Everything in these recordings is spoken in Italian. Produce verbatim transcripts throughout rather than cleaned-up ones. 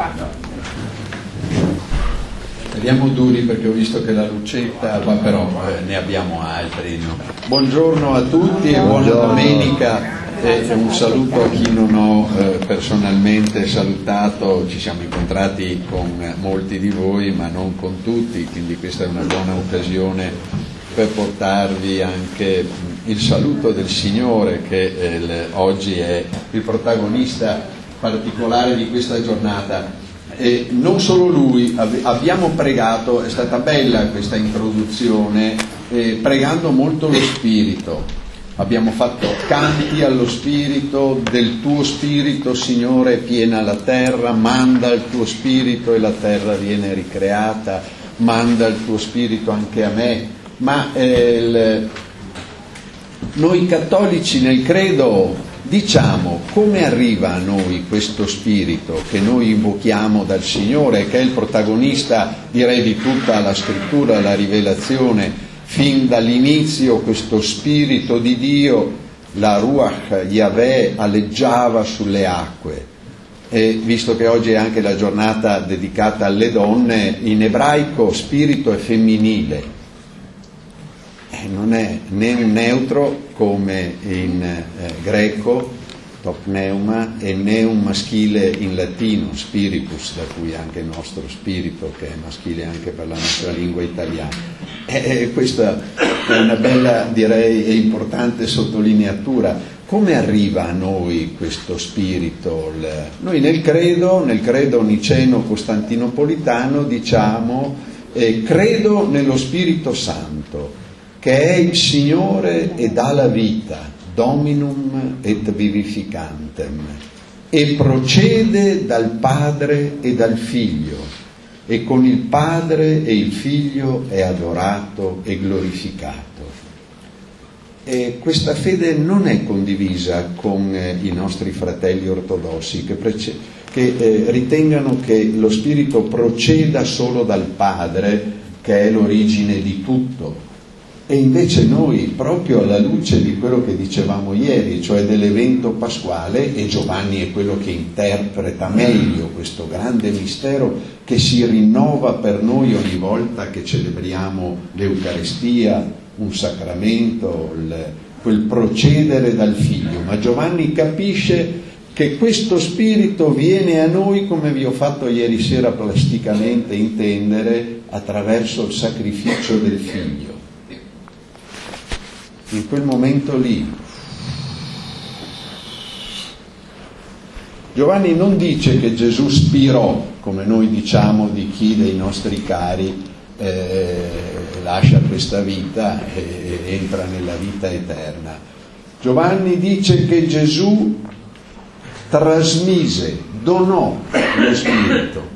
qua. Andiamo duri perché ho visto che la lucetta va, però eh, ne abbiamo altri, no? Buongiorno a tutti e buona domenica, e un saluto a chi non ho eh, personalmente salutato. Ci siamo incontrati con molti di voi ma non con tutti, quindi questa è una buona occasione per portarvi anche il saluto del Signore che eh, le, oggi è il protagonista particolare di questa giornata. E non solo lui, abbiamo pregato, è stata bella questa introduzione, eh, pregando molto lo Spirito. Abbiamo fatto canti allo Spirito, del tuo Spirito Signore è piena la terra, manda il tuo Spirito e la terra viene ricreata, manda il tuo Spirito anche a me. Ma eh, il, noi cattolici nel credo diciamo come arriva a noi questo Spirito che noi invochiamo dal Signore, che è il protagonista, direi, di tutta la scrittura, la rivelazione, fin dall'inizio. Questo Spirito di Dio, la Ruach Yahweh, aleggiava sulle acque. E visto che oggi è anche la giornata dedicata alle donne, in ebraico spirito è femminile, non è né un neutro come in eh, greco, to pneuma, e né un maschile in latino, spiritus, da cui anche il nostro spirito, che è maschile anche per la nostra lingua italiana. E questa è una bella, direi, e importante sottolineatura. Come arriva a noi questo spirito? Noi nel credo, nel credo niceno-costantinopolitano diciamo eh, credo nello Spirito Santo, che è il Signore e dà la vita, Dominum et vivificantem, e procede dal Padre e dal Figlio, e con il Padre e il Figlio è adorato e glorificato. E questa fede non è condivisa con eh, i nostri fratelli ortodossi, che, prece- che eh, ritengano che lo Spirito proceda solo dal Padre, che è l'origine di tutto. E invece noi, proprio alla luce di quello che dicevamo ieri, cioè dell'evento pasquale, e Giovanni è quello che interpreta meglio questo grande mistero che si rinnova per noi ogni volta che celebriamo l'Eucaristia, un sacramento, il, quel procedere dal Figlio. Ma Giovanni capisce che questo Spirito viene a noi, come vi ho fatto ieri sera plasticamente intendere, attraverso il sacrificio del Figlio. In quel momento lì Giovanni non dice che Gesù spirò, come noi diciamo di chi dei nostri cari eh, lascia questa vita e entra nella vita eterna. Giovanni dice che Gesù trasmise, donò lo Spirito.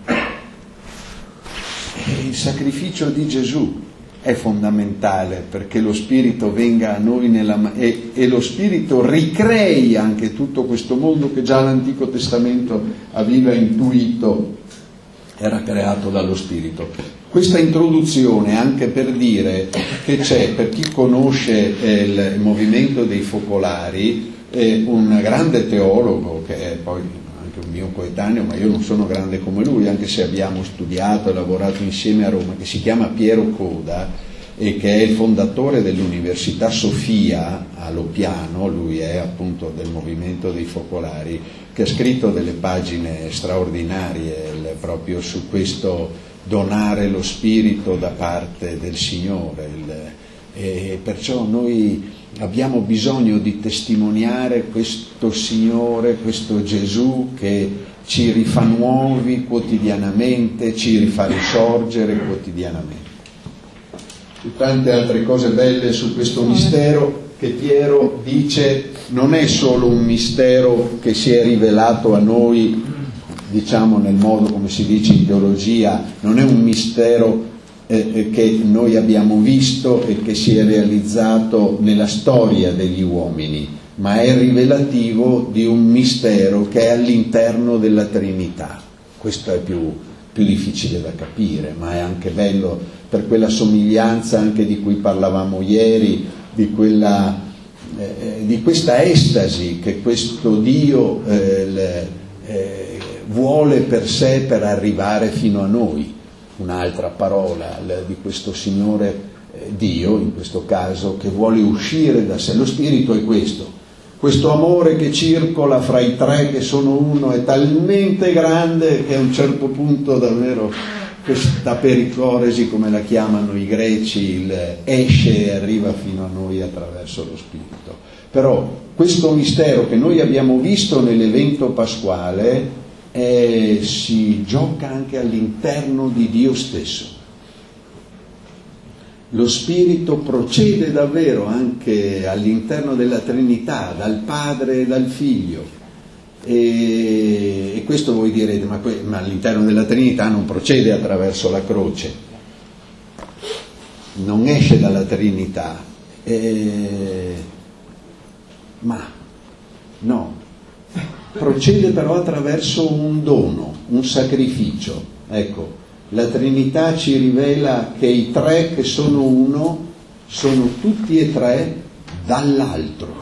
E il sacrificio di Gesù è fondamentale perché lo Spirito venga a noi nella, e, e lo Spirito ricrei anche tutto questo mondo che già l'Antico Testamento aveva intuito era creato dallo Spirito. Questa introduzione anche per dire che c'è, per chi conosce eh, il, il movimento dei focolari, eh, un grande teologo che è poi anche un mio coetaneo, ma io non sono grande come lui, anche se abbiamo studiato e lavorato insieme a Roma, che si chiama Piero Coda e che è il fondatore dell'Università Sofia a Loppiano. Lui è appunto del movimento dei focolari, che ha scritto delle pagine straordinarie proprio su questo donare lo Spirito da parte del Signore. E perciò noi abbiamo bisogno di testimoniare questo Signore, questo Gesù che ci rifà nuovi quotidianamente, ci rifà risorgere quotidianamente. E tante altre cose belle su questo mistero che Piero dice non è solo un mistero che si è rivelato a noi, diciamo nel modo come si dice in teologia, non è un mistero eh, che noi abbiamo visto e che si è realizzato nella storia degli uomini, ma è rivelativo di un mistero che è all'interno della Trinità. Questo è più, più difficile da capire, ma è anche bello per quella somiglianza anche di cui parlavamo ieri, di quella eh, di questa estasi che questo Dio eh, le, eh, vuole per sé per arrivare fino a noi. Un'altra parola di questo Signore eh, Dio, in questo caso, che vuole uscire da sé. Lo Spirito è questo. Questo amore che circola fra i tre che sono uno è talmente grande che a un certo punto davvero questa pericoresi, come la chiamano i greci, il esce e arriva fino a noi attraverso lo Spirito. Però questo mistero che noi abbiamo visto nell'evento pasquale eh, si gioca anche all'interno di Dio stesso. Lo Spirito procede davvero anche all'interno della Trinità, dal Padre e dal Figlio. E, e questo voi direte, ma, que- ma all'interno della Trinità non procede attraverso la croce, non esce dalla Trinità. E, ma no, procede però attraverso un dono, un sacrificio. Ecco, la Trinità ci rivela che i tre che sono uno sono tutti e tre dall'altro.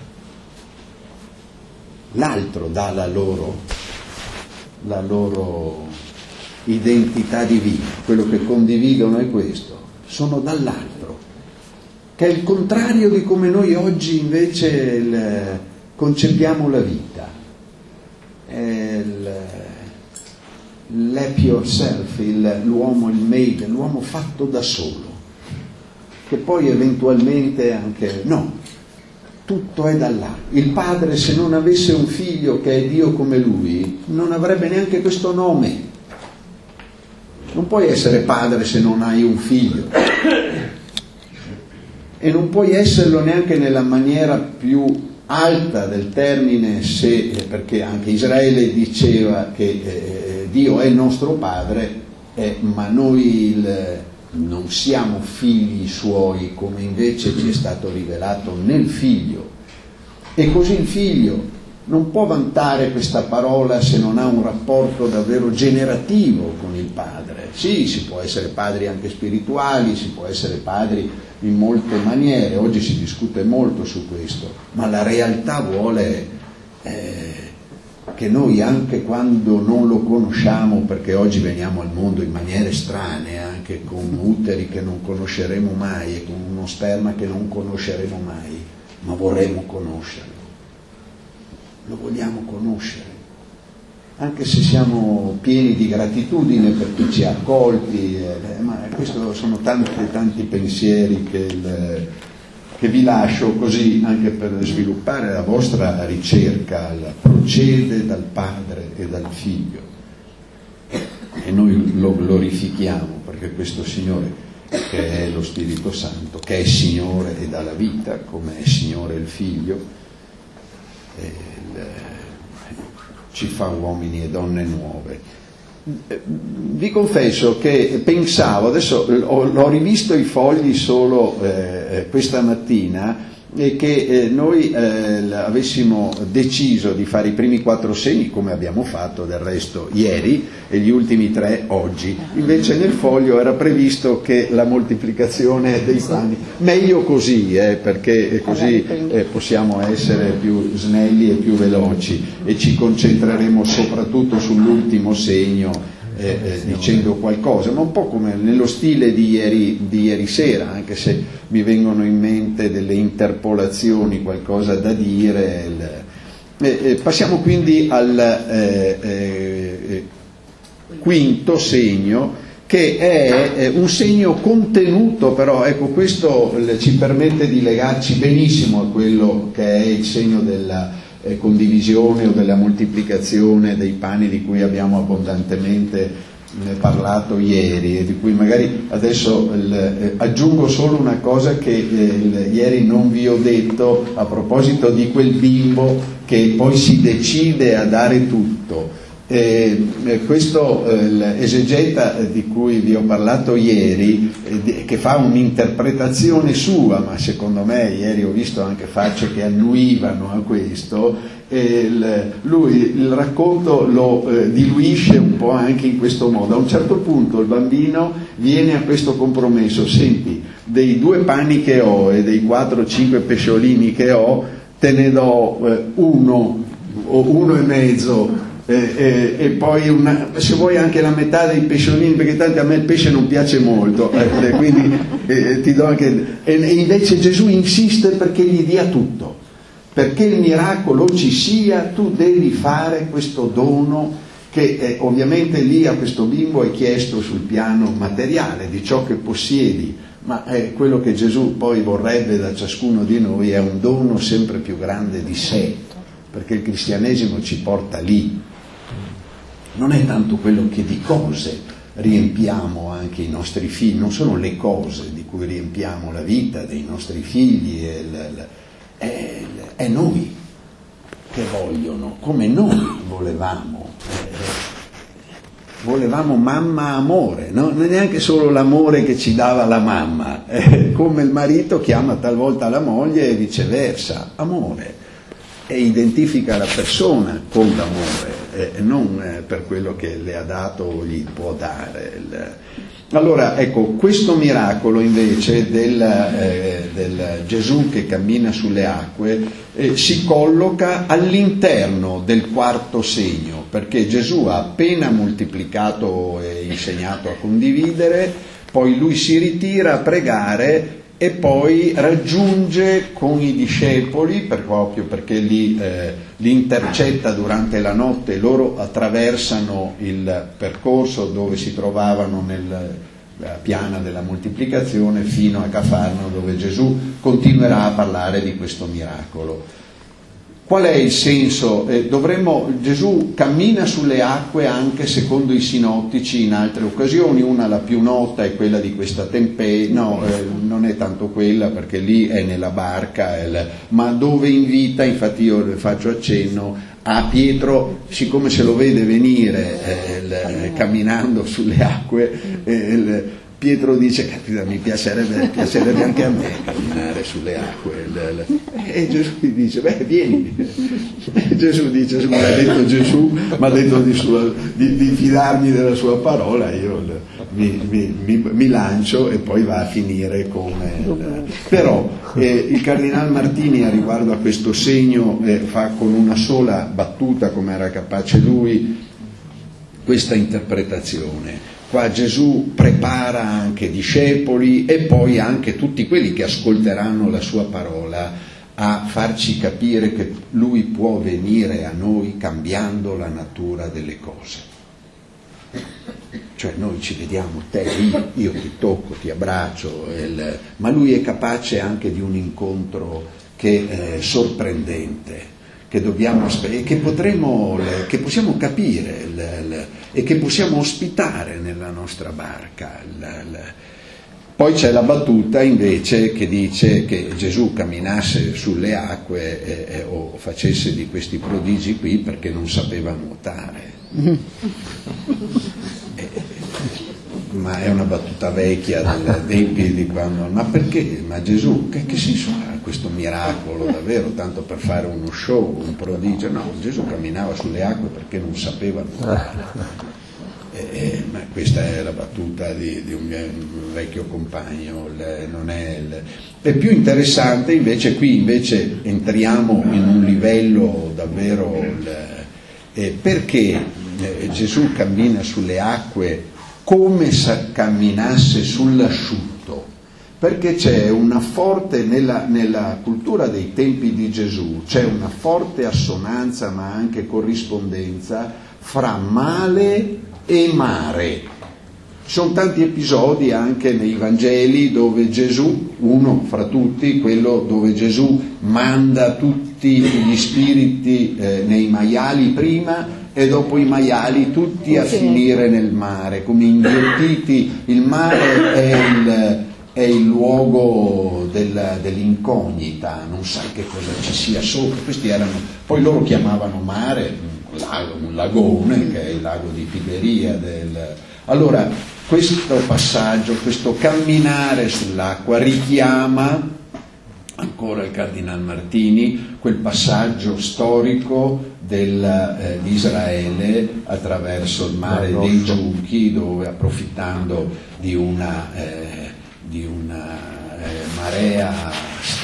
L'altro dà la loro, la loro identità divina, quello che condividono è questo, sono dall'altro, che è il contrario di come noi oggi invece il, concepiamo la vita. È il, l'happy yourself, il, l'uomo, il made, l'uomo fatto da solo, che poi eventualmente anche no, tutto è dall'alto. Il padre, se non avesse un figlio che è Dio come lui, non avrebbe neanche questo nome. Non puoi essere padre se non hai un figlio, e non puoi esserlo neanche nella maniera più alta del termine, se, perché anche Israele diceva che eh, Dio è il nostro padre, eh, ma noi il, non siamo figli suoi, come invece ci è stato rivelato nel figlio. E così il figlio non può vantare questa parola se non ha un rapporto davvero generativo con il padre. Sì, si può essere padri anche spirituali, si può essere padri in molte maniere, oggi si discute molto su questo, ma la realtà vuole eh, che noi, anche quando non lo conosciamo, perché oggi veniamo al mondo in maniere strane, anche con uteri che non conosceremo mai e con uno sperma che non conosceremo mai, ma vorremmo conoscerlo, lo vogliamo conoscere, anche se siamo pieni di gratitudine per chi ci ha accolti, eh, ma questi sono tanti tanti pensieri che, il, che vi lascio così anche per sviluppare la vostra ricerca. Procede dal Padre e dal Figlio, e noi lo glorifichiamo perché questo Signore, che è lo Spirito Santo, che è Signore e dà la vita, come è Signore il Figlio, e il, ci fa uomini e donne nuove. Vi confesso che pensavo, adesso l'ho rivisto i fogli solo eh, questa mattina, e che eh, noi eh, avessimo deciso di fare i primi quattro segni come abbiamo fatto del resto ieri e gli ultimi tre oggi. Invece nel foglio era previsto che la moltiplicazione dei pani, meglio così, eh, perché così eh, possiamo essere più snelli e più veloci, e ci concentreremo soprattutto sull'ultimo segno, Eh, eh, dicendo qualcosa, ma un po' come nello stile di ieri, di ieri sera, anche se mi vengono in mente delle interpolazioni, qualcosa da dire. Il, eh, eh, passiamo quindi al eh, eh, quinto segno, che è eh, un segno contenuto, però ecco, questo ci permette di legarci benissimo a quello che è il segno della Eh, condivisione o della moltiplicazione dei pani, di cui abbiamo abbondantemente eh, parlato ieri, e di cui magari adesso il, eh, aggiungo solo una cosa che eh, il, ieri non vi ho detto a proposito di quel bimbo che poi si decide a dare tutto. Eh, eh, questo eh, l'esegeta di cui vi ho parlato ieri, eh, che fa un'interpretazione sua, ma secondo me ieri ho visto anche facce che annuivano a questo, eh, il, lui il racconto lo eh, diluisce un po' anche in questo modo. A un certo punto il bambino viene a questo compromesso: senti, dei due pani che ho e dei quattro o cinque pesciolini che ho, te ne do eh, uno o uno e mezzo eh, eh, e poi una, se vuoi anche la metà dei pesciolini, perché tanto a me il pesce non piace molto, eh, quindi eh, ti do anche, e, e invece Gesù insiste perché gli dia tutto, perché il miracolo ci sia, tu devi fare questo dono che eh, ovviamente lì a questo bimbo è chiesto sul piano materiale di ciò che possiedi, ma eh, quello che Gesù poi vorrebbe da ciascuno di noi è un dono sempre più grande di sé, perché il cristianesimo ci porta lì. Non è tanto quello che di cose riempiamo anche i nostri figli, non sono le cose di cui riempiamo la vita dei nostri figli, è, è, è noi che vogliono, come noi volevamo. Volevamo mamma amore, no? Non è neanche solo l'amore che ci dava la mamma, eh, come il marito chiama talvolta la moglie e viceversa, amore, e identifica la persona con l'amore, eh, non eh, per quello che le ha dato o gli può dare. Il... Allora, ecco, questo miracolo invece del, eh, del Gesù che cammina sulle acque eh, si colloca all'interno del quarto segno, perché Gesù ha appena moltiplicato e insegnato a condividere, poi lui si ritira a pregare e poi raggiunge con i discepoli, per, proprio perché li, eh, li intercetta durante la notte, loro attraversano il percorso dove si trovavano nella piana della moltiplicazione fino a Cafarno, dove Gesù continuerà a parlare di questo miracolo. Qual è il senso? Eh, dovremmo, Gesù cammina sulle acque anche secondo i sinottici in altre occasioni, una la più nota è quella di questa tempesta, no, eh, non è tanto quella perché lì è nella barca, è il, ma dove invita, infatti io le faccio accenno, a Pietro, siccome se lo vede venire eh, il, camminando sulle acque, eh, il, Pietro dice, capita, mi piacerebbe, piacerebbe anche a me camminare sulle acque. E Gesù gli dice, beh, vieni. E Gesù dice, se mi ha detto Gesù, mi ha detto di, sua, di, di fidarmi della sua parola, io mi, mi, mi, mi lancio e poi va a finire come... Però eh, il Cardinal Martini a riguardo a questo segno eh, fa con una sola battuta, come era capace lui, questa interpretazione. Qua Gesù prepara anche discepoli e poi anche tutti quelli che ascolteranno la sua parola a farci capire che lui può venire a noi cambiando la natura delle cose. Cioè noi ci vediamo, te, io, io ti tocco, ti abbraccio, il, ma lui è capace anche di un incontro che è sorprendente, che dobbiamo che potremo che possiamo capire il, il, e che possiamo ospitare nella nostra barca. Il, il. Poi c'è la battuta invece che dice che Gesù camminasse sulle acque e, e, o facesse di questi prodigi qui perché non sapeva nuotare. e, ma è una battuta vecchia dei tempi di quando, ma perché? Ma Gesù che, che senso ha questo miracolo davvero, tanto per fare uno show, un prodigio? No, Gesù camminava sulle acque perché non sapeva nuotare. E, e, ma questa è la battuta di, di un, un vecchio compagno. Il, non è, il, è più interessante invece, qui invece entriamo in un livello davvero il, eh, perché eh, Gesù cammina sulle acque come se camminasse sull'asciutto, perché c'è una forte, nella, nella cultura dei tempi di Gesù, c'è una forte assonanza ma anche corrispondenza fra male e mare. Ci sono tanti episodi anche nei Vangeli dove Gesù, uno fra tutti, quello dove Gesù manda tutti gli spiriti eh, nei maiali prima e dopo i maiali tutti a finire nel mare, come inghiottiti. Il mare è il, è il luogo del, dell'incognita, non sai che cosa ci sia sopra. Questi erano, poi loro chiamavano mare un, lago, un lagone, che è il lago di Tiberia. Del, allora, questo passaggio, questo camminare sull'acqua richiama, ancora il Cardinal Martini, quel passaggio storico del, eh, di Israele attraverso il mare dei Giunchi, dove approfittando di una, eh, di una eh, marea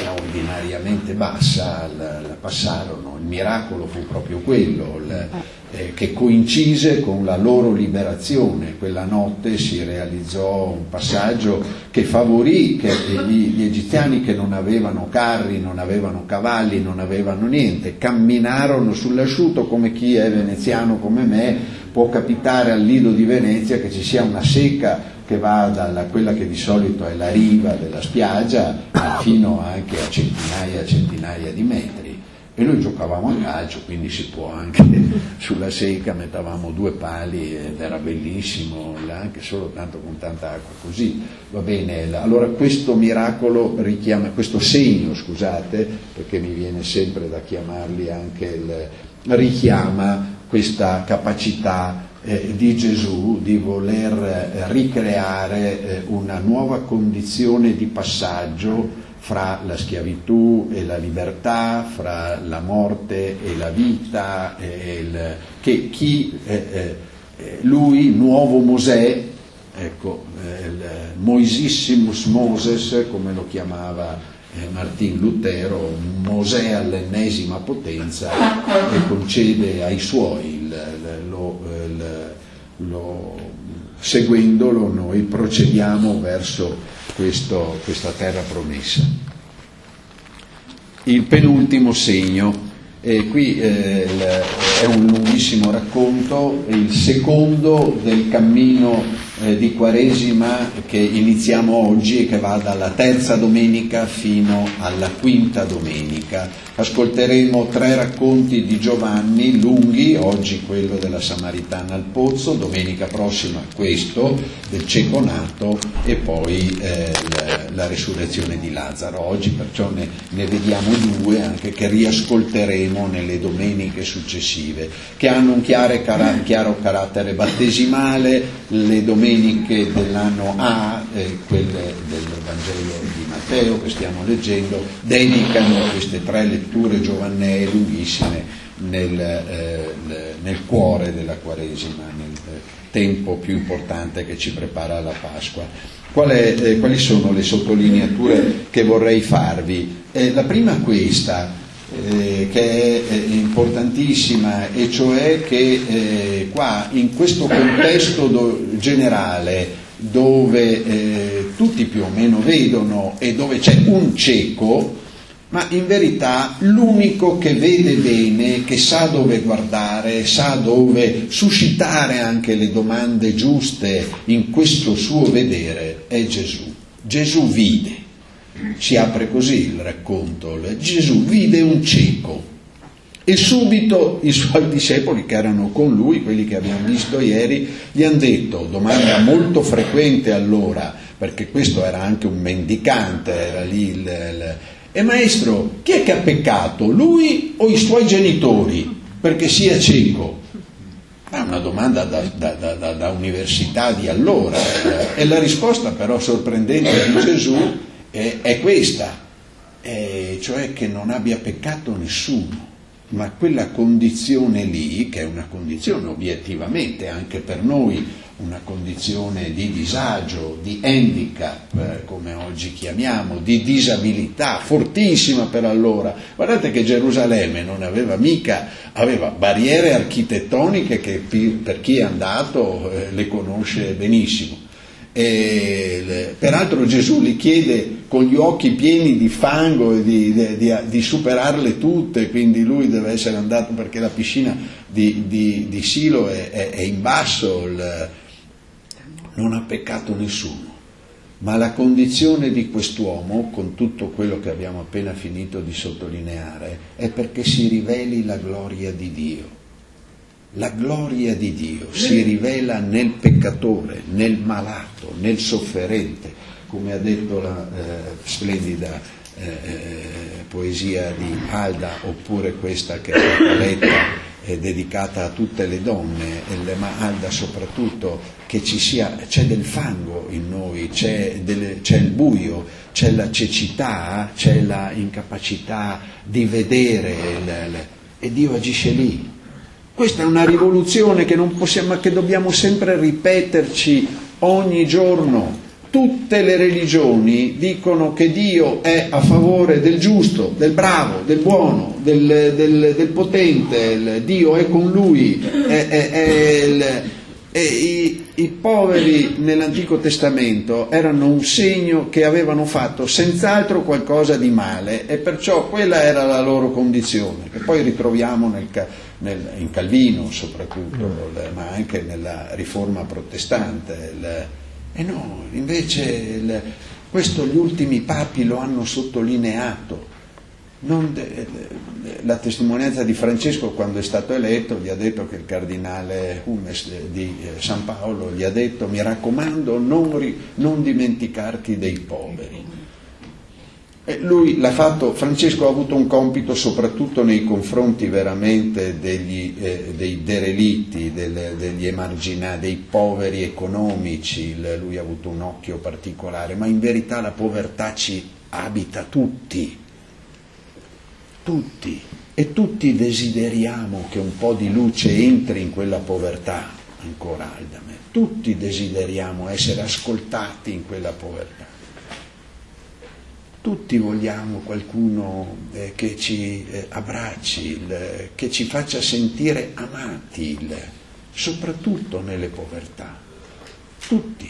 straordinariamente bassa la, la passarono. Il miracolo fu proprio quello, il, eh, che coincise con la loro liberazione. Quella notte si realizzò un passaggio che favorì che gli, gli egiziani, che non avevano carri, non avevano cavalli, non avevano niente, camminarono sull'asciutto. Come chi è veneziano come me, può capitare al Lido di Venezia che ci sia una secca che va da quella che di solito è la riva della spiaggia fino anche a centinaia e centinaia di metri. E noi giocavamo a calcio, quindi si può anche sulla secca, mettavamo due pali ed era bellissimo, anche solo tanto con tanta acqua, così va bene. Allora questo miracolo richiama, questo segno, scusate, perché mi viene sempre da chiamarli anche il, richiama questa capacità eh, di Gesù di voler eh, ricreare eh, una nuova condizione di passaggio fra la schiavitù e la libertà, fra la morte e la vita, e il, che chi, eh, eh, lui, nuovo Mosè, ecco, eh, il Moisissimus Moses, come lo chiamava eh, Martin Lutero, Mosè all'ennesima potenza, e concede ai suoi, il, lo, il, lo, seguendolo noi procediamo verso Questo, questa terra promessa. Il penultimo segno, e qui eh, il, è un lunghissimo racconto, il secondo del cammino eh, di Quaresima che iniziamo oggi e che va dalla terza domenica fino alla quinta domenica. Ascolteremo tre racconti di Giovanni lunghi, oggi quello della Samaritana al pozzo, domenica prossima questo del cieco nato e poi eh, la, la resurrezione di Lazzaro. Oggi perciò ne, ne vediamo due anche che riascolteremo nelle domeniche successive, che hanno un chiaro, cara, chiaro carattere battesimale. Le domeniche dell'anno A, eh, quelle del Vangelo di Matteo che stiamo leggendo, dedicano queste tre letture giovannee lunghissime nel, eh, nel cuore della Quaresima, nel tempo più importante che ci prepara alla Pasqua. Qual è, eh, quali sono le sottolineature che vorrei farvi? Eh, la prima è questa, eh, che è eh, importantissima, e cioè che eh, qua in questo contesto do, generale dove eh, tutti più o meno vedono e dove c'è un cieco, ma in verità l'unico che vede bene, che sa dove guardare, sa dove suscitare anche le domande giuste in questo suo vedere, è Gesù. Gesù vide, si apre così il racconto, Gesù vide un cieco e subito i suoi discepoli che erano con lui, quelli che abbiamo visto ieri, gli hanno detto, domanda molto frequente allora, perché questo era anche un mendicante, era lì il... il e maestro, chi è che ha peccato, lui o i suoi genitori, perché sia cieco? È una domanda da, da, da, da università di allora, e la risposta però sorprendente di Gesù è, è questa, è, cioè che non abbia peccato nessuno, ma quella condizione lì, che è una condizione obiettivamente anche per noi, una condizione di disagio, di handicap, eh, come oggi chiamiamo, di disabilità fortissima per allora. Guardate che Gerusalemme non aveva mica, aveva barriere architettoniche che per chi è andato eh, le conosce benissimo. E, le, peraltro Gesù gli chiede con gli occhi pieni di fango di, di, di, di superarle tutte, quindi lui deve essere andato, perché la piscina di, di, di Silo è, è, è in basso, il, non ha peccato nessuno, ma la condizione di quest'uomo, con tutto quello che abbiamo appena finito di sottolineare, è perché si riveli la gloria di Dio. La gloria di Dio si rivela nel peccatore, nel malato, nel sofferente, come ha detto la eh, splendida eh, poesia di Alda, oppure questa che è stata letta, è dedicata a tutte le donne, ma Alda soprattutto, che ci sia, c'è del fango in noi, c'è, delle, c'è il buio, c'è la cecità, c'è la incapacità di vedere, il, e Dio agisce lì. Questa è una rivoluzione che non possiamo, che dobbiamo sempre ripeterci ogni giorno. tutte le religioni dicono che Dio è a favore del giusto, del bravo, del buono, del, del, del potente, il Dio è con lui, è, è, è il, e i, i poveri nell'Antico Testamento erano un segno che avevano fatto senz'altro qualcosa di male, e perciò quella era la loro condizione, che poi ritroviamo nel, nel, in Calvino soprattutto, ma anche nella Riforma protestante. Il, e no, invece il, questo gli ultimi papi lo hanno sottolineato. Non de, la testimonianza di Francesco, quando è stato eletto, gli ha detto che il cardinale Humes di San Paolo gli ha detto: mi raccomando, non, ri, non dimenticarti dei poveri. E lui l'ha fatto. Francesco ha avuto un compito soprattutto nei confronti veramente degli, eh, dei derelitti, del, degli emarginati, dei poveri economici. Lui ha avuto un occhio particolare, ma in verità la povertà ci abita tutti. Tutti, e tutti desideriamo che un po' di luce entri in quella povertà ancora aldame. Tutti desideriamo essere ascoltati in quella povertà. Tutti vogliamo qualcuno eh, che ci eh, abbracci, il, che ci faccia sentire amati, il, soprattutto nelle povertà. Tutti.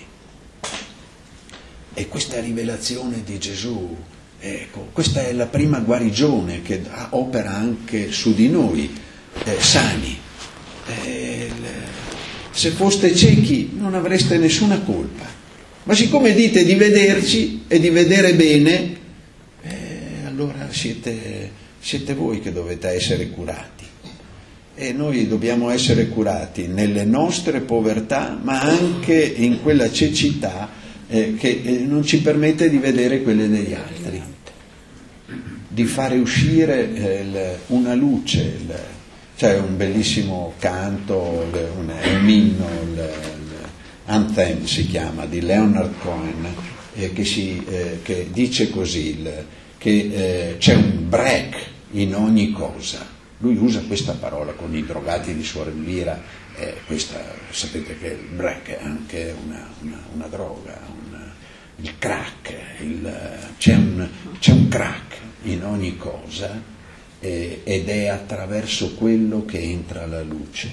E questa rivelazione di Gesù, ecco, questa è la prima guarigione che opera anche su di noi, eh, sani. Eh, se foste ciechi non avreste nessuna colpa, ma siccome dite di vederci e di vedere bene, eh, allora siete, siete voi che dovete essere curati. E noi dobbiamo essere curati nelle nostre povertà, ma anche in quella cecità eh, che eh, non ci permette di vedere quelle degli altri, di fare uscire eh, il, una luce. Il, c'è un bellissimo canto, il, un, un inno, il, il Anthem si chiama, di Leonard Cohen, eh, che, si, eh, che dice così, il, che eh, c'è un break in ogni cosa. Lui usa questa parola con i drogati di Suor Elvira, eh, questa, sapete che il break è anche una, una, una droga, una, il crack, il, c'è, un, c'è un crack in ogni cosa, eh, ed è attraverso quello che entra la luce.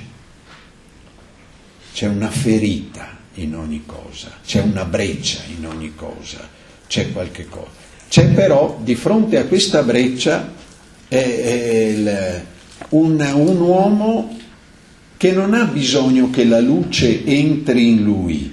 C'è una ferita in ogni cosa, c'è una breccia in ogni cosa, c'è qualche cosa. C'è però di fronte a questa breccia eh, eh, il, un, un uomo che non ha bisogno che la luce entri in lui,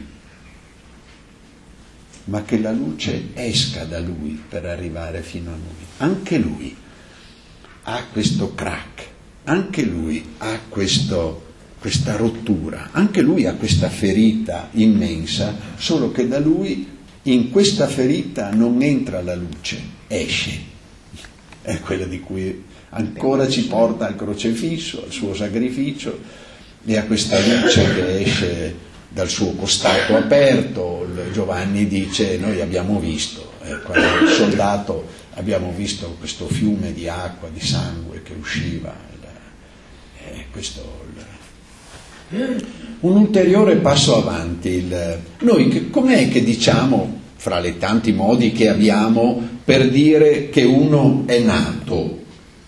ma che la luce esca da lui per arrivare fino a noi. Anche lui ha questo crack, anche lui ha questo, questa rottura, anche lui ha questa ferita immensa, solo che da lui, in questa ferita, non entra la luce, esce. È quella di cui ancora ci porta al crocefisso, al suo sacrificio, e a questa luce che esce dal suo costato aperto. Giovanni dice: noi abbiamo visto, eh, quando il soldato, abbiamo visto questo fiume di acqua, di sangue che usciva. Eh, questo, il... Un ulteriore passo avanti. Il... Noi che, com'è che diciamo, fra le tanti modi che abbiamo per dire che uno è nato?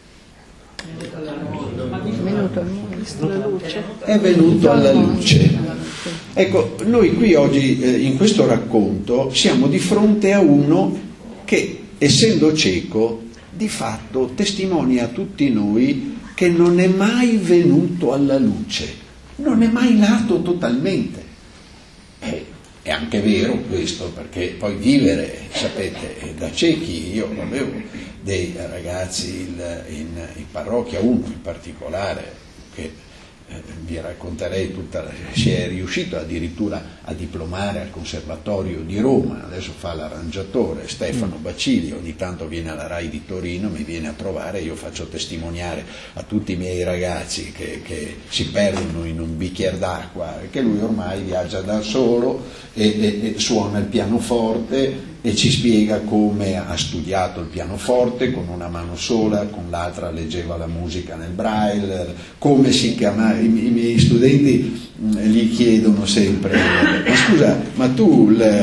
È venuto alla luce. Ecco, noi qui oggi eh, in questo racconto siamo di fronte a uno che, essendo cieco, di fatto testimonia a tutti noi che non è mai venuto alla luce, non è mai nato totalmente. Eh, è anche vero questo, perché poi vivere, sapete, da ciechi, io avevo dei ragazzi in, in parrocchia, uno in particolare, che eh, vi racconterei tutta la, si è riuscito addirittura a diplomare al Conservatorio di Roma, adesso fa l'arrangiatore, Stefano Bacili, ogni tanto viene alla Rai di Torino, mi viene a trovare, io faccio testimoniare a tutti i miei ragazzi che, che si perdono in un bicchiere d'acqua, che lui ormai viaggia da solo e, e, e suona il pianoforte e ci spiega come ha studiato il pianoforte con una mano sola, con l'altra leggeva la musica nel braille, come si chiama. I, i miei studenti mh, gli chiedono sempre: ma scusa, ma tu le,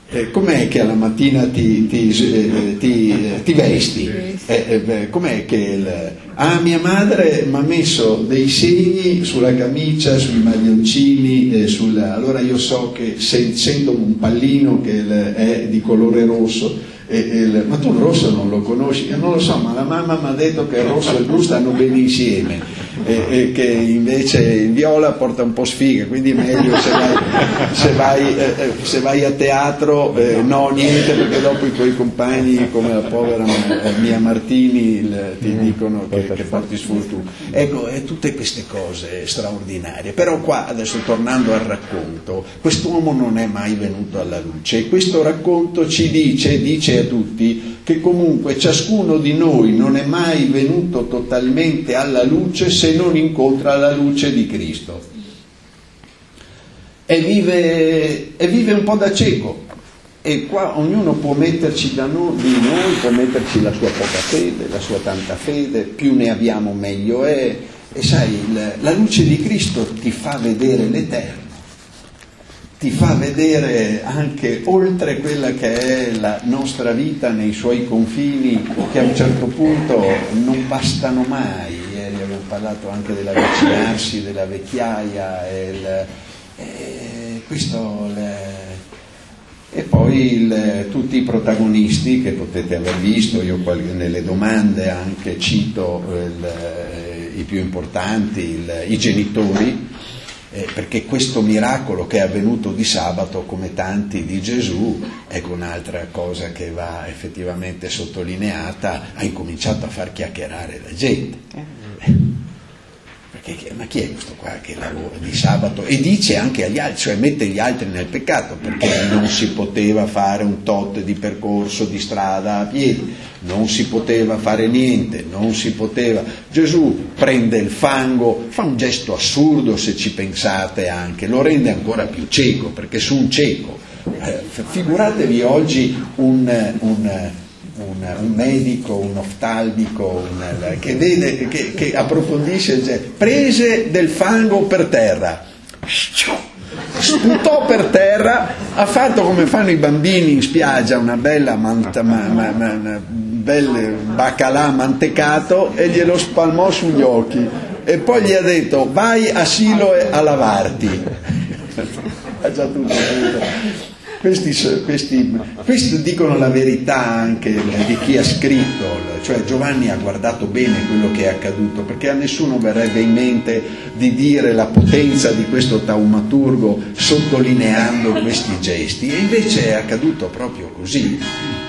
Eh, com'è che alla mattina ti, ti, eh, ti, eh, ti vesti? Eh, eh, com'è che il... ah, mia madre mi ha messo dei segni sulla camicia, sui maglioncini, eh, sulla... allora io so che se sento un pallino che il, è di colore rosso, eh, il... ma tu il rosso non lo conosci? Io non lo so, ma la mamma mi ha detto che il rosso e il blu stanno bene insieme. E, e che invece il viola porta un po' sfiga, quindi è meglio se vai, se vai, eh, se vai a teatro eh, no, niente, perché dopo i tuoi compagni come la povera Mia Martini il, ti dicono che, che porti sfortuna. Ecco, e tutte queste cose straordinarie. Però qua, adesso tornando al racconto, quest'uomo non è mai venuto alla luce e questo racconto ci dice, dice a tutti che comunque ciascuno di noi non è mai venuto totalmente alla luce se non incontra la luce di Cristo e vive, e vive un po' da cieco, e qua ognuno può metterci da noi, di noi può metterci la sua poca fede, la sua tanta fede, più ne abbiamo meglio è, e sai, la luce di Cristo ti fa vedere l'Eterno, ti fa vedere anche oltre quella che è la nostra vita nei suoi confini, che a un certo punto non bastano mai. Ieri abbiamo parlato anche dell'avvicinarsi, della vecchiaia, e, il, e, questo, il, e poi il, tutti i protagonisti che potete aver visto, io nelle domande anche cito il, i più importanti, il, i genitori, Eh, perché questo miracolo che è avvenuto di sabato, come tanti di Gesù, ecco un'altra cosa che va effettivamente sottolineata, ha incominciato a far chiacchierare la gente. Eh, perché, ma chi è questo qua che lavora di sabato? E dice anche agli altri, cioè mette gli altri nel peccato, perché non si poteva fare un tot di percorso di strada a piedi, non si poteva fare niente, non si poteva. Gesù prende il fango, fa un gesto assurdo se ci pensate anche, lo rende ancora più cieco, perché su un cieco, eh, figuratevi oggi un, un, un, un medico, un oftalmico, un, che vede, che, che approfondisce, cioè, prese del fango per terra, sputò per terra, ha fatto come fanno i bambini in spiaggia, una bella manta, ma, ma, ma, una bel baccalà mantecato, e glielo spalmò sugli occhi e poi gli ha detto vai a Siloe a lavarti. Ha già tutto. Questi, questi, questi dicono la verità anche di chi ha scritto, cioè Giovanni ha guardato bene quello che è accaduto, perché a nessuno verrebbe in mente di dire la potenza di questo taumaturgo sottolineando questi gesti, e invece è accaduto proprio così.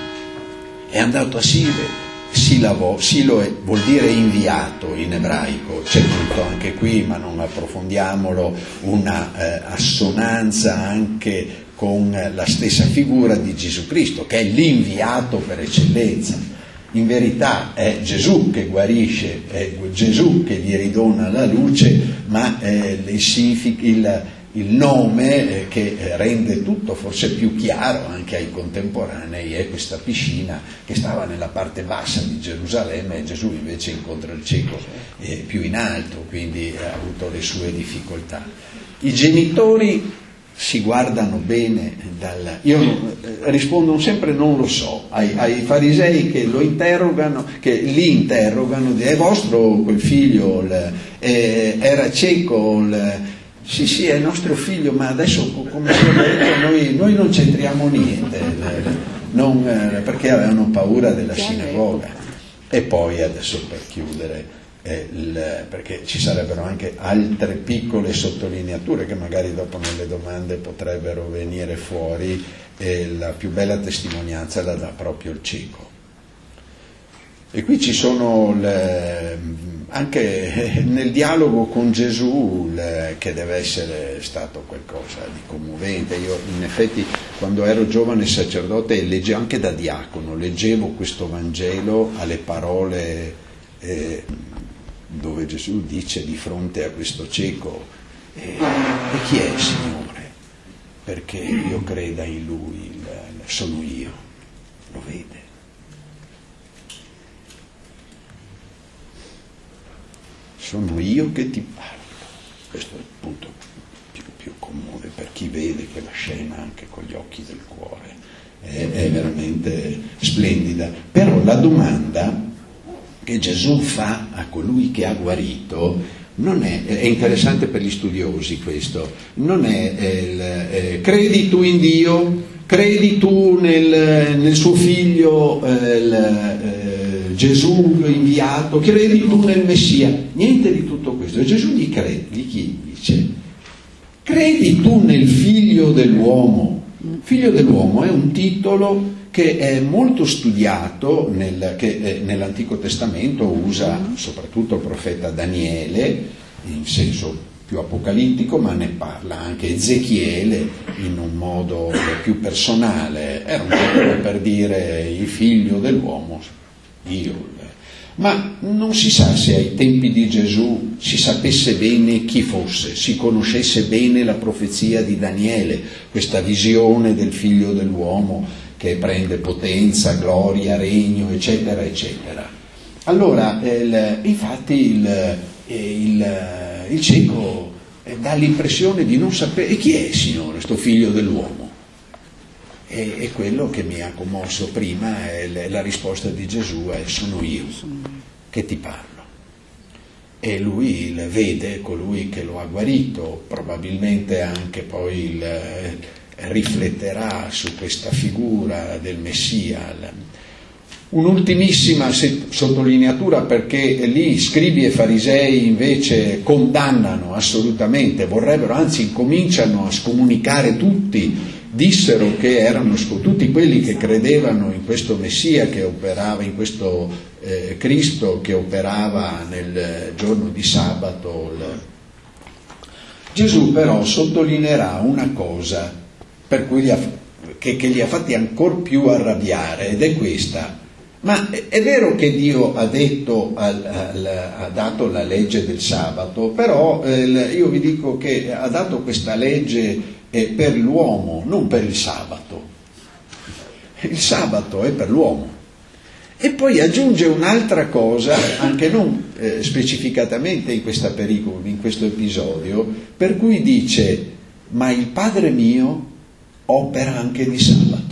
È andato a Siloe, Silavo, Siloe vuol dire inviato in ebraico, c'è tutto anche qui, ma non approfondiamolo, una eh, assonanza anche con la stessa figura di Gesù Cristo, che è l'inviato per eccellenza. In verità è Gesù che guarisce, è Gesù che gli ridona la luce, ma eh, il, il, il nome eh, che rende tutto forse più chiaro anche ai contemporanei è questa piscina che stava nella parte bassa di Gerusalemme, e Gesù invece incontra il cieco eh, più in alto, quindi ha avuto le sue difficoltà. I genitori si guardano bene dal... Io rispondo sempre non lo so ai, ai farisei che lo interrogano, che li interrogano, è vostro quel figlio, il, eh, era cieco, il, sì sì è nostro figlio, ma adesso come ho detto noi, noi non c'entriamo niente, non, perché avevano paura della sinagoga. E poi adesso per chiudere, Il, perché ci sarebbero anche altre piccole sottolineature che magari dopo nelle domande potrebbero venire fuori, e la più bella testimonianza la dà proprio il cieco. E qui ci sono le, anche nel dialogo con Gesù le, che deve essere stato qualcosa di commovente. Io in effetti quando ero giovane sacerdote leggevo anche da diacono, leggevo questo Vangelo alle parole eh, dove Gesù dice di fronte a questo cieco e, e chi è il Signore? Perché io creda in Lui, sono io, lo vede. Sono io che ti parlo, questo è il punto più, più commuove per chi vede quella scena anche con gli occhi del cuore, è, è veramente splendida. Però la domanda che Gesù fa a colui che ha guarito non è, è interessante per gli studiosi questo, non è, è il, eh, credi tu in Dio, credi tu nel, nel suo figlio eh, il, eh, Gesù inviato, credi tu nel Messia, niente di tutto questo. E Gesù gli, crede, gli dice, credi tu nel figlio dell'uomo. Figlio dell'uomo è un titolo che è molto studiato, nel, che eh, nell'Antico Testamento usa soprattutto il profeta Daniele, in senso più apocalittico, ma ne parla anche Ezechiele in un modo più personale. Era un titolo per dire il figlio dell'uomo, Dio. Ma non si sa se ai tempi di Gesù si sapesse bene chi fosse, si conoscesse bene la profezia di Daniele, questa visione del figlio dell'uomo che prende potenza, gloria, regno, eccetera, eccetera. Allora, il, infatti il, il, il cieco dà l'impressione di non sapere, e chi è, Signore, sto figlio dell'uomo? E, e quello che mi ha commosso prima è la risposta di Gesù è: sono io che ti parlo. E lui il vede colui che lo ha guarito, probabilmente anche poi il, rifletterà su questa figura del Messia. Un'ultimissima sottolineatura, perché lì scribi e farisei invece condannano assolutamente, vorrebbero, anzi incominciano a scomunicare tutti, dissero che erano tutti quelli che credevano in questo Messia che operava, in questo eh, Cristo che operava nel giorno di sabato. Gesù però sottolineerà una cosa per cui li ha, che, che li ha fatti ancor più arrabbiare, ed è questa: ma è vero che Dio ha detto, al, al, ha dato la legge del sabato, però eh, io vi dico che ha dato questa legge eh, per l'uomo, non per il sabato. Il sabato è per l'uomo. E poi aggiunge un'altra cosa, anche non eh, specificatamente in questa pericola, in questo episodio, per cui dice: ma il Padre mio opera anche di sabato.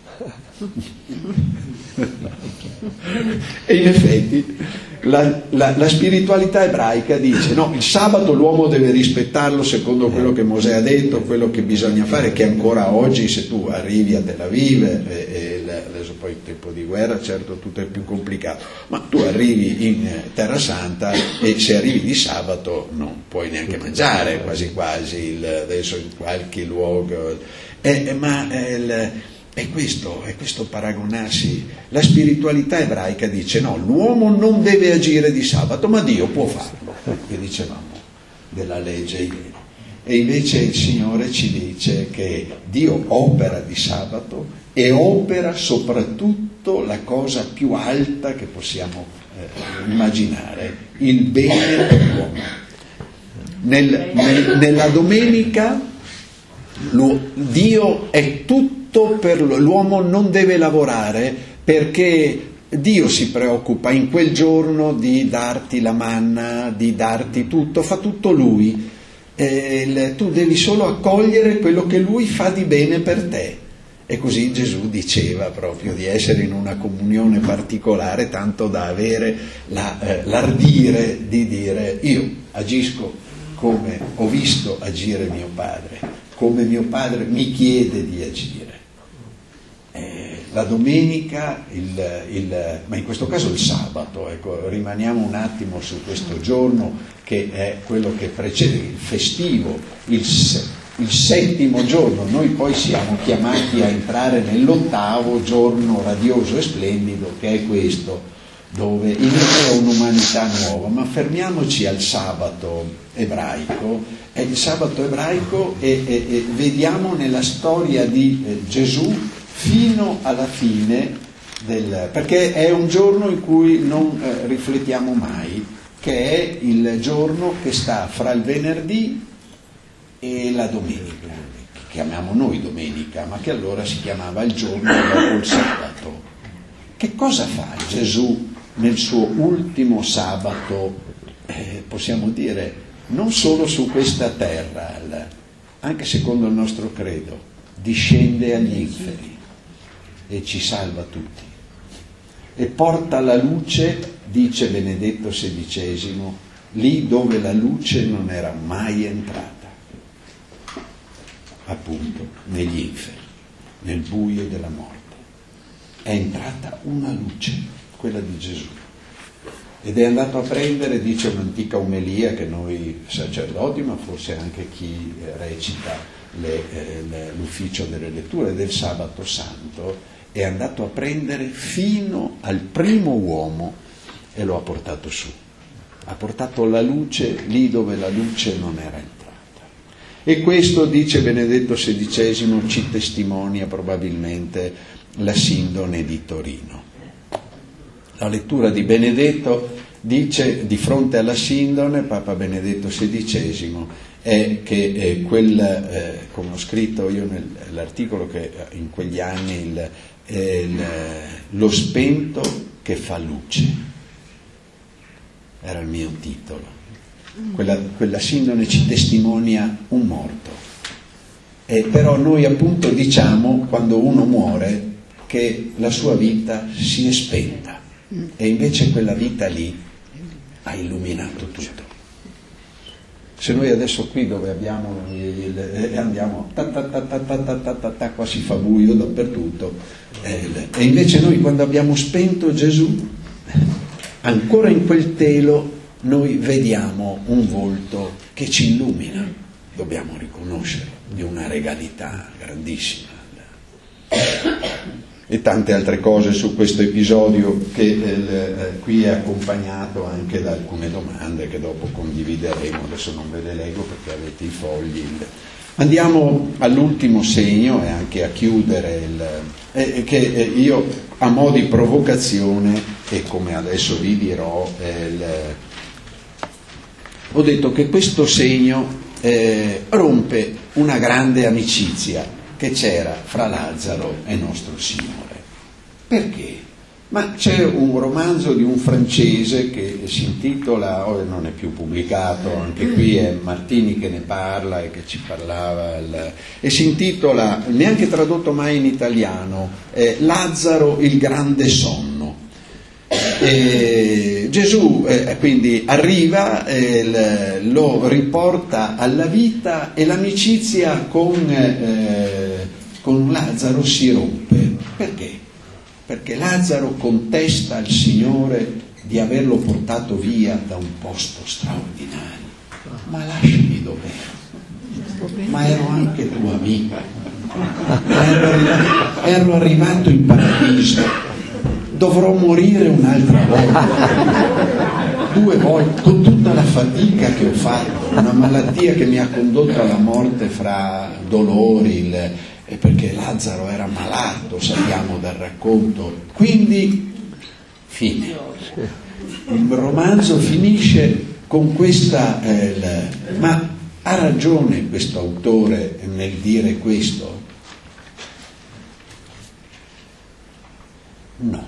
E in effetti la, la, la spiritualità ebraica dice: no, il sabato l'uomo deve rispettarlo secondo quello che Mosè ha detto, quello che bisogna fare, che ancora oggi, se tu arrivi a Tel Aviv, e, e adesso poi il tempo di guerra, certo tutto è più complicato, ma tu arrivi in Terra Santa e se arrivi di sabato non puoi neanche mangiare, quasi quasi, il, adesso in qualche luogo, eh, ma eh, il, è questo, è questo paragonarsi. La spiritualità ebraica dice: no, l'uomo non deve agire di sabato, ma Dio può farlo, che dicevamo della legge ieri. E invece il Signore ci dice che Dio opera di sabato e opera soprattutto la cosa più alta che possiamo eh, immaginare, il bene per l'uomo. Nel, nel, nella domenica Dio è tutto per l'uomo, non deve lavorare, perché Dio si preoccupa in quel giorno di darti la manna, di darti tutto, fa tutto Lui. E tu devi solo accogliere quello che Lui fa di bene per te. E così Gesù diceva proprio di essere in una comunione particolare, tanto da avere la, eh, l'ardire di dire: io agisco come ho visto agire mio Padre, come mio Padre mi chiede di agire. Eh, la domenica, il, il, ma in questo caso il sabato, ecco, rimaniamo un attimo su questo giorno che è quello che precede il festivo, il, il settimo giorno. Noi poi siamo chiamati a entrare nell'ottavo giorno radioso e splendido, che è questo, dove inizia un'umanità nuova. Ma fermiamoci al sabato ebraico. È il sabato ebraico e, e, e vediamo nella storia di eh, Gesù fino alla fine del, perché è un giorno in cui non eh, riflettiamo mai, che è il giorno che sta fra il venerdì e la domenica, che chiamiamo noi domenica, ma che allora si chiamava il giorno dopo il sabato. Che cosa fa Gesù nel suo ultimo sabato, eh, possiamo dire, non solo su questa terra, anche secondo il nostro credo, discende agli inferi e ci salva tutti. E porta la luce, dice Benedetto sedicesimo, lì dove la luce non era mai entrata, appunto negli inferi, nel buio della morte. È entrata una luce, quella di Gesù, ed è andato a prendere, dice un'antica omelia che noi sacerdoti, ma forse anche chi recita le, eh, le, l'ufficio delle letture del Sabato Santo, è andato a prendere fino al primo uomo e lo ha portato su. Ha portato la luce lì dove la luce non era entrata. E questo, dice Benedetto sedicesimo, ci testimonia probabilmente la Sindone di Torino. La lettura di Benedetto dice, di fronte alla Sindone, Papa Benedetto sedicesimo, è che eh, quel, eh, come ho scritto io nell'articolo, che in quegli anni il, eh, il, lo spento che fa luce, era il mio titolo. Quella, quella Sindone ci testimonia un morto. E però noi appunto diciamo, quando uno muore, che la sua vita si è spenta, e invece quella vita lì ha illuminato tutto. Se noi adesso qui dove abbiamo il, eh, andiamo ta ta ta ta ta ta ta ta ta, qua si fa buio dappertutto, eh, e invece noi quando abbiamo spento Gesù, ancora in quel telo noi vediamo un volto che ci illumina, dobbiamo riconoscere, di una regalità grandissima. E tante altre cose su questo episodio che eh, qui è accompagnato anche da alcune domande che dopo condivideremo, adesso non ve le leggo perché avete i fogli. Andiamo all'ultimo segno e anche a chiudere, il, eh, che eh, io a mo' di provocazione, e come adesso vi dirò, eh, il, ho detto che questo segno eh, rompe una grande amicizia che c'era fra Lazzaro e nostro Signore. Perché? Ma c'è un romanzo di un francese che si intitola, oh, non è più pubblicato, anche qui è Martini che ne parla e che ci parlava, il, e si intitola, neanche tradotto mai in italiano, eh, Lazzaro il grande sonno. E Gesù eh, quindi arriva, eh, lo riporta alla vita e l'amicizia con, eh, con Lazzaro si rompe. Perché? Perché Lazzaro contesta al Signore di averlo portato via da un posto straordinario. Ma lasciami dov'ero, ma ero anche tua amica, ero arrivato, ero arrivato in paradiso. Dovrò morire un'altra volta, due volte, con tutta la fatica che ho fatto, una malattia che mi ha condotto alla morte fra dolori, il, eh, perché Lazzaro era malato, sappiamo dal racconto. Quindi, fine. Il romanzo finisce con questa... Eh, la, ma ha ragione questo autore nel dire questo? No.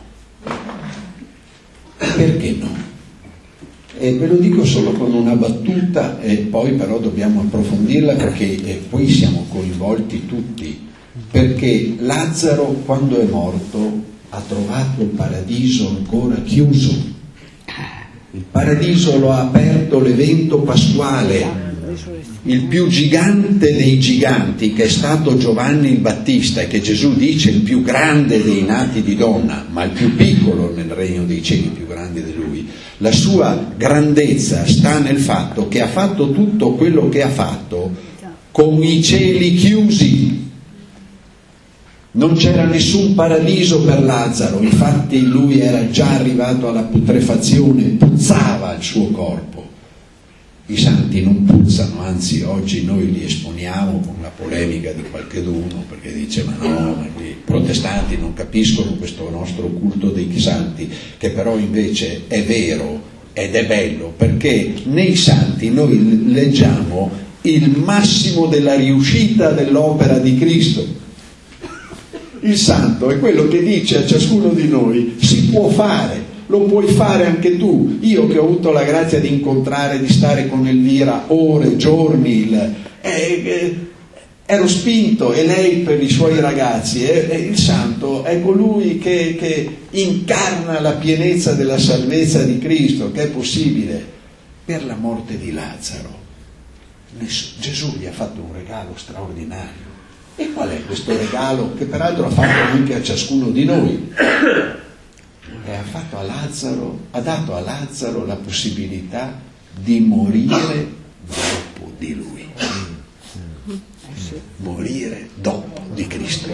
Perché no? E ve lo dico solo con una battuta e poi però dobbiamo approfondirla perché eh, poi siamo coinvolti tutti, perché Lazzaro quando è morto ha trovato il paradiso ancora chiuso. Il paradiso lo ha aperto l'evento pasquale, il più gigante dei giganti, che è stato Giovanni il Battista, e che Gesù dice il più grande dei nati di donna, ma il più piccolo nel regno dei cieli, più grande di lui. La sua grandezza sta nel fatto che ha fatto tutto quello che ha fatto con i cieli chiusi. Non c'era nessun paradiso per Lazzaro, infatti lui era già arrivato alla putrefazione, puzzava il suo corpo. I santi non puzzano, anzi oggi noi li esponiamo con la polemica di qualcheduno perché dice ma no, ma i protestanti non capiscono questo nostro culto dei santi, che però invece è vero ed è bello, perché nei santi noi leggiamo il massimo della riuscita dell'opera di Cristo. Il santo è quello che dice a ciascuno di noi si può fare, lo puoi fare anche tu. Io che ho avuto la grazia di incontrare, di stare con Elvira ore, giorni, il, eh, eh, ero spinto, e lei per i suoi ragazzi, e, e il santo è colui che, che incarna la pienezza della salvezza di Cristo, che è possibile. Per la morte di Lazzaro Gesù gli ha fatto un regalo straordinario. E qual è questo regalo? Che peraltro ha fatto anche a ciascuno di noi. E ha fatto a Lazzaro, ha dato a Lazzaro la possibilità di morire dopo di lui. Morire dopo di Cristo.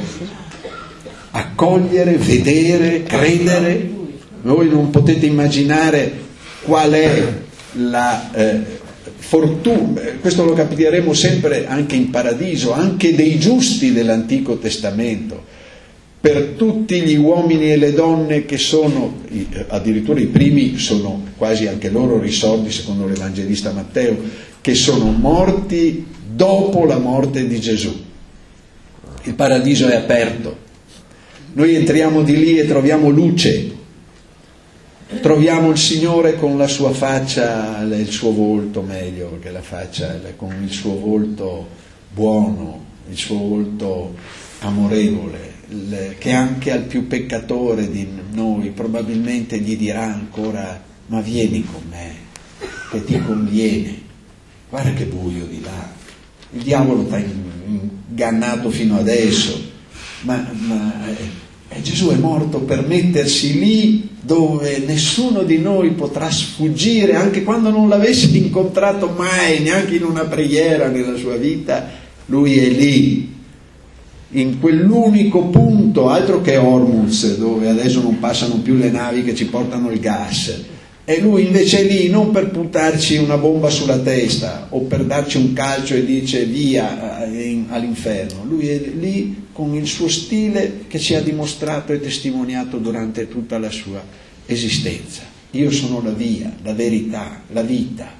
Accogliere, vedere, credere. Voi non potete immaginare qual è la eh, fortuna, questo lo capiremo sempre anche in paradiso, anche dei giusti dell'Antico Testamento. Per tutti gli uomini e le donne che sono, addirittura i primi sono quasi anche loro risolti secondo l'Evangelista Matteo, che sono morti dopo la morte di Gesù. Il paradiso è aperto, noi entriamo di lì e troviamo luce, troviamo il Signore con la sua faccia, il suo volto meglio che la faccia, con il suo volto buono, il suo volto amorevole, che anche al più peccatore di noi probabilmente gli dirà ancora: ma vieni con me, che ti conviene, guarda che buio di là, il diavolo ti ha ingannato fino adesso, ma, ma eh, Gesù è morto per mettersi lì dove nessuno di noi potrà sfuggire, anche quando non l'avesse incontrato mai, neanche in una preghiera nella sua vita, lui è lì, in quell'unico punto, altro che Hormuz, dove adesso non passano più le navi che ci portano il gas, e lui invece è lì non per puntarci una bomba sulla testa o per darci un calcio e dice via all'inferno, lui è lì con il suo stile che ci ha dimostrato e testimoniato durante tutta la sua esistenza. Io sono la via, la verità, la vita,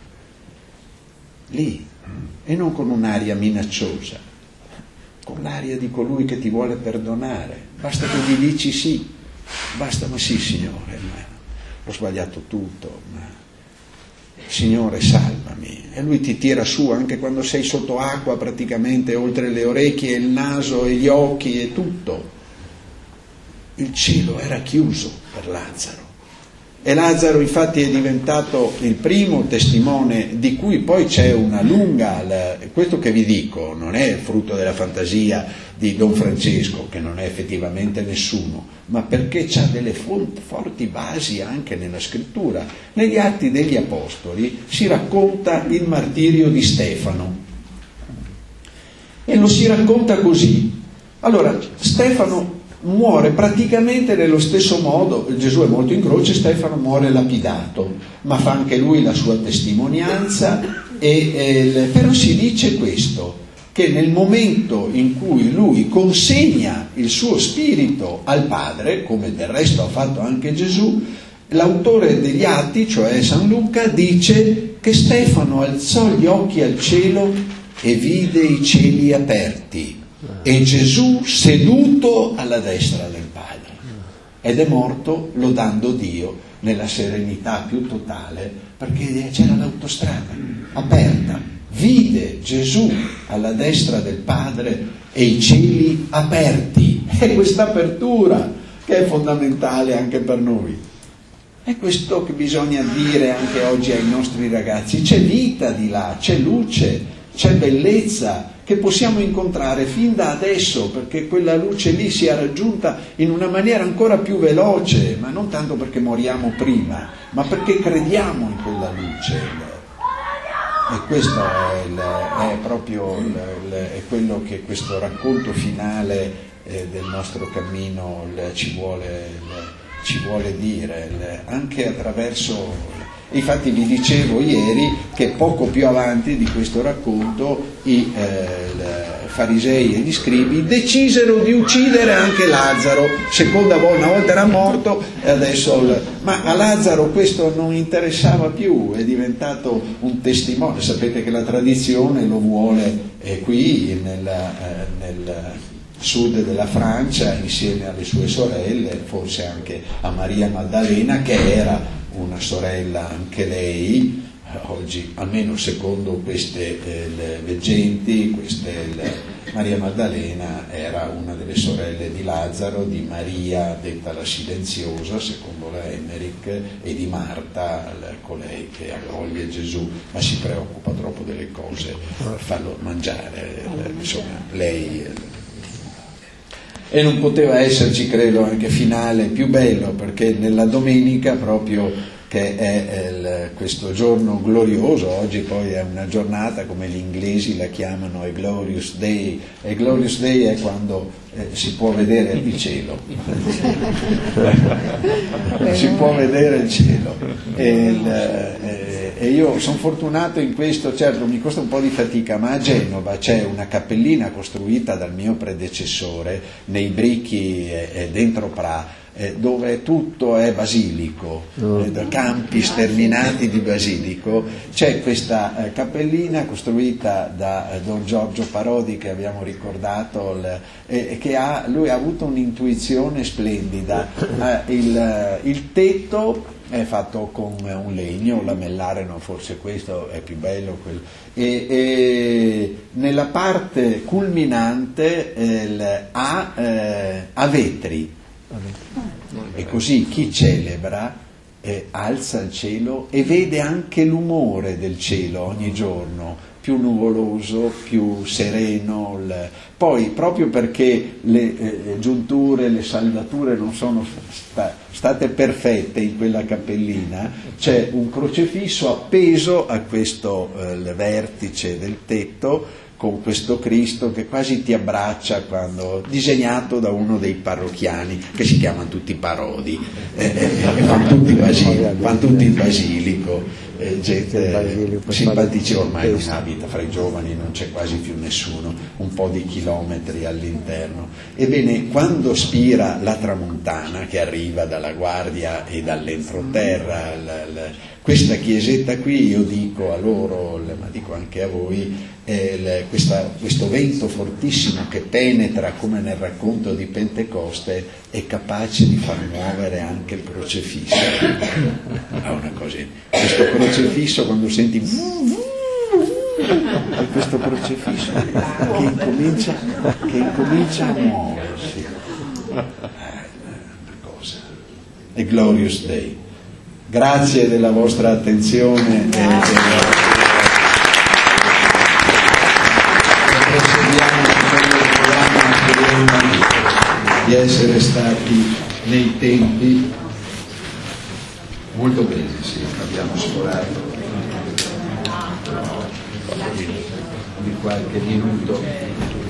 lì, e non con un'aria minacciosa, con l'aria di colui che ti vuole perdonare. Basta che gli dici sì, basta, ma sì Signore, ma ho sbagliato tutto, ma Signore salvami, e lui ti tira su anche quando sei sotto acqua, praticamente oltre le orecchie, il naso e gli occhi e tutto. Il cielo era chiuso per Lazzaro, e Lazzaro infatti è diventato il primo testimone, di cui poi c'è una lunga, questo che vi dico non è frutto della fantasia di Don Francesco, che non è effettivamente nessuno, ma perché c'ha delle forti basi anche nella scrittura. Negli Atti degli Apostoli si racconta il martirio di Stefano, e lo si racconta così. Allora, Stefano muore praticamente nello stesso modo, Gesù è morto in croce, Stefano muore lapidato, ma fa anche lui la sua testimonianza, e, e, però si dice questo, che nel momento in cui lui consegna il suo spirito al Padre, come del resto ha fatto anche Gesù, l'autore degli Atti, cioè San Luca, dice che Stefano alzò gli occhi al cielo e vide i cieli aperti e Gesù seduto alla destra del Padre, ed è morto lodando Dio nella serenità più totale, perché c'era l'autostrada aperta, vide Gesù alla destra del Padre e i cieli aperti. È questa apertura che è fondamentale anche per noi. È questo che bisogna dire anche oggi ai nostri ragazzi: c'è vita di là, c'è luce, c'è bellezza che possiamo incontrare fin da adesso, perché quella luce lì sia raggiunta in una maniera ancora più veloce, ma non tanto perché moriamo prima, ma perché crediamo in quella luce. E questo è, il, è proprio il, il, è quello che questo racconto finale eh, del nostro cammino il, ci, vuole, il, ci vuole dire, il, anche attraverso... Infatti vi dicevo ieri che poco più avanti di questo racconto i eh, farisei e gli scribi decisero di uccidere anche Lazzaro, seconda volta, una volta era morto e adesso... Il, ma a Lazzaro questo non interessava più, è diventato un testimone. Sapete che la tradizione lo vuole eh, qui nel, eh, nel sud della Francia, insieme alle sue sorelle, forse anche a Maria Maddalena, che era una sorella anche lei, oggi almeno secondo queste eh, le veggenti, queste le, Maria Maddalena era una delle sorelle di Lazzaro, di Maria detta la silenziosa secondo la Emmerich e di Marta, colei che accoglie Gesù ma si preoccupa troppo delle cose per farlo mangiare, insomma lei. E non poteva esserci, credo, anche finale più bello, perché nella domenica proprio, che è il, questo giorno glorioso, oggi poi è una giornata come gli inglesi la chiamano a Glorious Day, e Glorious Day è quando eh, si può vedere il cielo, si può vedere il cielo, e, il, eh, e io sono fortunato in questo, certo mi costa un po' di fatica, ma a Genova c'è una cappellina costruita dal mio predecessore nei Bricchi e, e dentro Pra, dove tutto è basilico, eh, campi sterminati di basilico. C'è questa eh, cappellina costruita da eh, Don Giorgio Parodi, che abbiamo ricordato, il, eh, che ha, lui ha avuto un'intuizione splendida. Eh, il, il tetto è fatto con un legno lamellare, no, forse questo è più bello, quello. E, e nella parte culminante eh, ha, eh, ha vetri. E così chi celebra eh, alza il cielo e vede anche l'umore del cielo ogni giorno, più nuvoloso, più sereno. Il... Poi, proprio perché le eh, giunture, le saldature non sono sta- state perfette in quella cappellina, c'è un crocifisso appeso a questo eh, vertice del tetto, con questo Cristo che quasi ti abbraccia, quando disegnato da uno dei parrocchiani, che si chiamano tutti Parodi, eh, eh, fanno tutti basilico, fanno tutti il basilico, eh, gente simpatica, ormai non abita fra i giovani, non c'è quasi più nessuno, un po' di chilometri all'interno. Ebbene, quando spira la tramontana che arriva dalla guardia e dall'entroterra, l, l, questa chiesetta qui, io dico a loro, ma dico anche a voi, eh, questa, questo vento fortissimo che penetra come nel racconto di Pentecoste è capace di far muovere anche il crocifisso. Ah, una cosa, questo crocifisso, quando senti questo crocifisso che incomincia, che incomincia a muoversi, una cosa. È Glorious Day. Grazie della vostra attenzione. E della... di essere stati nei tempi molto bene, sì, abbiamo sforato di qualche minuto.